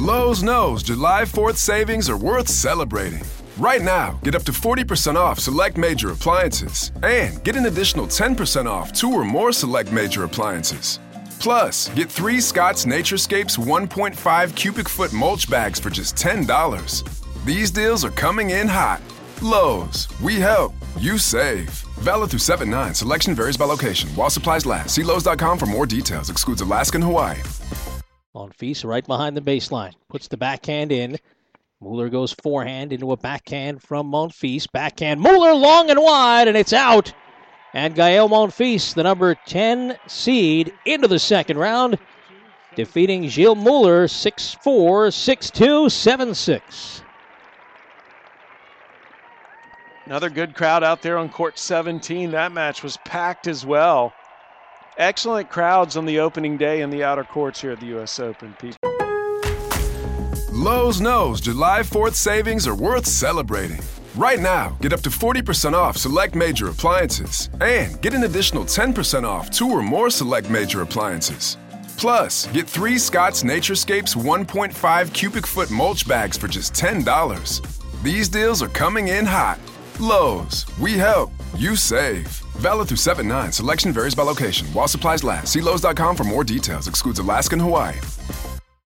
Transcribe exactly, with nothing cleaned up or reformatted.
Lowe's knows July fourth savings are worth celebrating. Right now, get up to forty percent off select major appliances and get an additional ten percent off two or more select major appliances. Plus, get three Scott's Naturescapes one point five cubic foot mulch bags for just ten dollars. These deals are coming in hot. Lowe's, we help, you save. Valid through seven nine. Selection varies by location. While supplies last. See Lowe's dot com for more details. Excludes Alaska and Hawaii. Monfils right behind the baseline. Puts the backhand in. Mueller goes forehand into a backhand from Monfils. Backhand. Mueller long and wide, and it's out. And Gael Monfils, the number ten seed, into the second round, defeating Gilles Mueller six four, six two, seven six. Another good crowd out there on court seventeen. That match was packed as well. Excellent crowds on the opening day in the outer courts here at the U S Open, people. Lowe's knows July fourth savings are worth celebrating. Right now, get up to forty percent off select major appliances and get an additional ten percent off two or more select major appliances. Plus, get three Scott's Naturescapes one point five cubic foot mulch bags for just ten dollars. These deals are coming in hot. Lowe's, we help, you save. Valid through seven nine. Selection varies by location. While supplies last. See Lowe's dot com for more details. Excludes Alaska and Hawaii.